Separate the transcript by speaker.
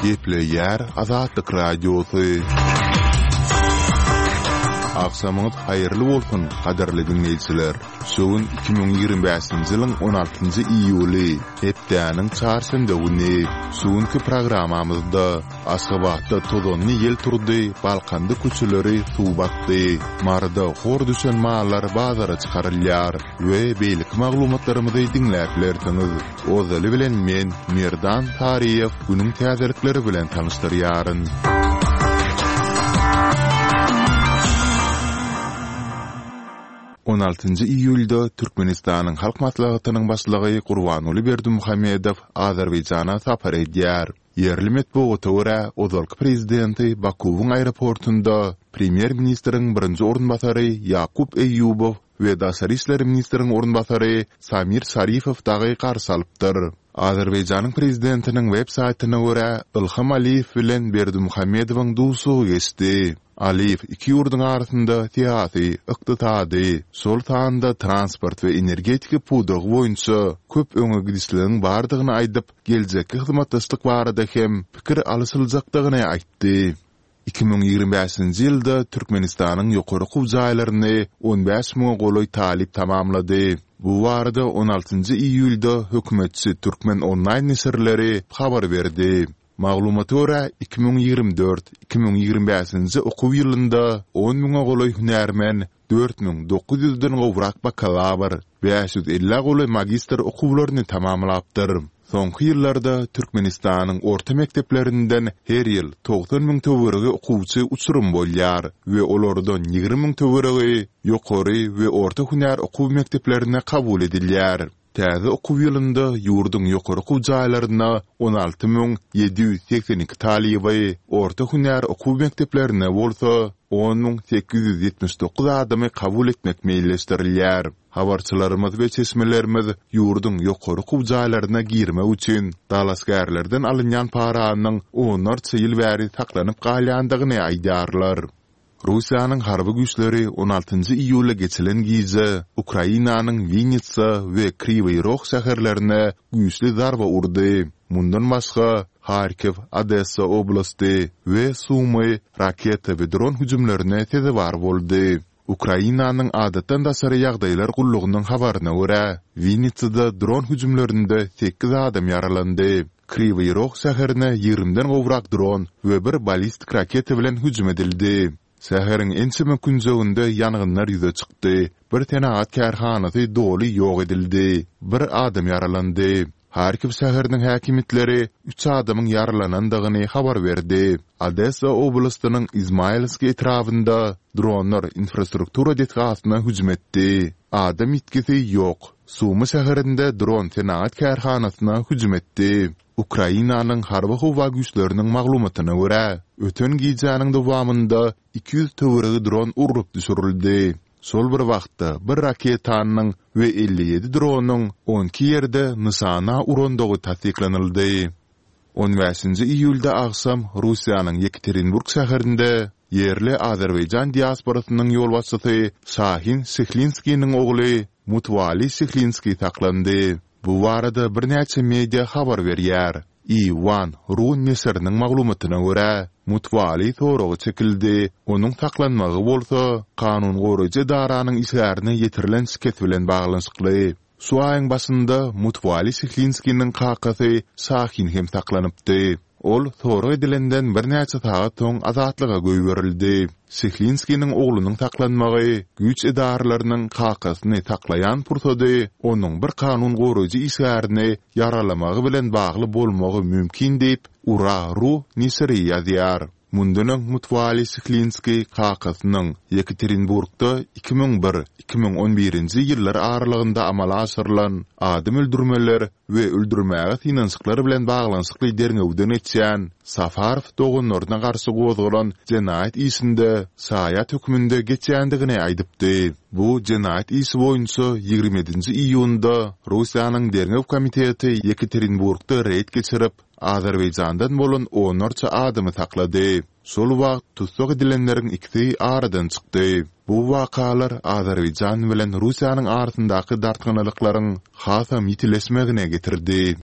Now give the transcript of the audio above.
Speaker 1: Gepleyer Azatlyk Radiosu. Akşamınız hayırlı bolsun, kaderli dinleyiciler. Şoğun 2025-nji ýylyň 16-njy iýuly, hepdäniň çarşamba güni. Şoňky programamyzda Aşgabatda tozanly ýel turdy, Balkandy köçeleri suw batdy. Marda hor düşen mallar bazara çykarylýar we beýlik maglumatlarymyzy dinläplerdiňiz. Ozaly bilen men Merdan Tariýew günüň täzelikleri bilen tanışdyrýaryn. 16-njy iýulda Türkmenistanyň halk maslahatynyň başlygy Gurbanuly Berdimuhammedow Azerbaýjana sapar edýär. Yerli metbuata görä, ozalky prezidenti Bakuwyň aeroportunda premier ministriň birinji orunbasary Yakup Eýubow we daşary işler ministriň orunbasary Samir Şarifow dagy garşy alypdyr. Azerbaýjanyň prezidentiniň web saýtyna görä, Ilham Aliýew bilen Berdimuhammedowyň dusy geçdi. Aliýew iki ýurduň arasynda syýasy, ykdysady, şol taýanda transport we energetika pudagy boýunça köp öňe gidişleriň bardygyny aýdyp, geljekki hyzmatdaşlyk barada hem pikir alysyljakdygyny aýtdy. 2025-nji ýylda Türkmenistanyň ýokary gowjaýlaryny 15.000 goloý talip tamamlady. Bu barada 16-njy iýulda hökümetçi Türkmen online nesirleri habar berdi. Maglumata görä 2024-2025-nji okuw ýylynda 10.000 goloý hünärmen, 4.900-den gowrak bakalavr, 550 goloý magistr okuwlaryny tamamlapdyr. Soňky ýyllarda Türkmenistanyň orta mekteplerinden her ýyl 90.000 töweregi okuwçy uçurum bolýar we olardan 20.000 töweregi ýokary we orta hünär okuw mekteplerine kabul edilýär. Täze okuw ýylynda ýurduň ýokary gowjaýlaryna 16.782 talyby, orta hünär okuw mekteplerine bolsa 10.879 adamy kabul etmek meýilleşdirilýär. Habarçylarymyz we çeşmelerimiz ýurduň ýokary gowjaýlaryna girme üçin dalasgärlerden alynýan paranyň onlarça ýyl bäri saklanyp galýandygyny aýdarlar. Rusiýanyň harby güýçleri 16-njy iýulda geçilen gize Ukrainanyň Vinnytsa we Kryvyi Rog şäherlerine güýçli zarba urdy. Mundan başga Harkiv, Odessa oblasty we Sumy raketa we dron hüjümlerine tezebar boldy. Ukrainanyň adatdan daşary ýagdaýlar gullugynyň habaryna görä, Vinnytsada dron hüjümlerinde 8 adam yaralandy. Kryvyi Rog şäherine 20-den gowrak dron we bir ballistik raketa bilen hüjüm edildi. Şäheriň ençeme künjeginde ýangynlar ýüze çykdy. Bir tenaat kärhanasy doly ýok edildi. Bir adam yaralandy. Harkiv şäheriniň häkimetleri 3 adamyň yaralanandygyny habar berdi. Odessa oblastynyň Izmailski etrafynda dronlar infrastruktura detgasyna hüjüm etdi. Adam itkisi ýok. Sumy şäherinde dron tenaat kärhanasyna hüjüm etdi. Ukrainanyň harby howa güýçleriniň maglumatyna görä, öten gijanyň dowamında 200 töweregi dron urup düşürildi. Sol bir wagtda bir raketanyň we 57 dronyň 12 ýerde nysana urandygy tasdiklanyldy. 15-nji iýulda aksam Rusiýanyň Yekaterinburg şäherinde yerli Azerbaýjan diasporasynyň ýolbaşçysy Şahin Sihlinskiň ogly Mutwali Sihlinski taklandy. Bu barada bir näçe media habar berýär. Ivan Run nesiriniň maglumatyna görä, Mutwali soragy çekildi. Onuň taklanmagy bolsa, kanun goraýjy daranyň işgärine ýetirilen şeket bilen baglanşykly. Şu aýyň başynda Mutwali Sihlinskiň kakasy Şahin hem taklanypdy. Ol soragy edilenden bir näçe saat soň azatlyga göýberildi. Sihlinskiň oglunyň taklanmagy güýç edaralarynyň kakasyny taklayan pursady onuň bir kanun goraýjy işgärine yaralamagy bilen bagly bolmagy mümkin diýip Ura.ru nesiri ýazýar. Mundan Mutwali Sihlinski kakasynyň Yekaterinburgda 2001-2011-nji ýyllar aralygynda amala aşyrylan adam öldürmeler we öldürmäge finansyklary bilen baglanşykly derňewden etýän Safarow dogunlaryna garşy gozgulan jenaýat isinde saýat hökmünde geçýändigini aýdypdy. Bu jenaýat isi boýunça 27-nji iýunda Rusiýanyň derňew komiteti Yekaterinburgda reýd geçirip Azerbaýjandan bolan 10 adamy taklady. Şol wagt tutsak edilenleriň ikisi aradan çykdy. Bu wakalar Azerbaýjan bilen Rusiýanyň arasyndaky dartganylyklaryň hasa mitileşmegine getirdi.